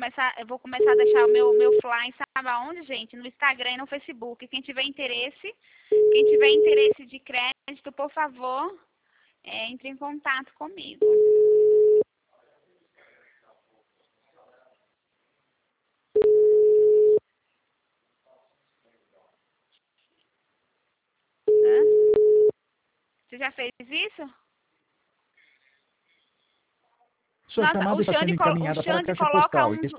começar a deixar o meu fly, sabe aonde, gente? No Instagram e no Facebook. Quem tiver interesse de crédito, por favor, entre em contato comigo. Você já fez isso? Sua chamada está sendo encaminhada para a caixa postal.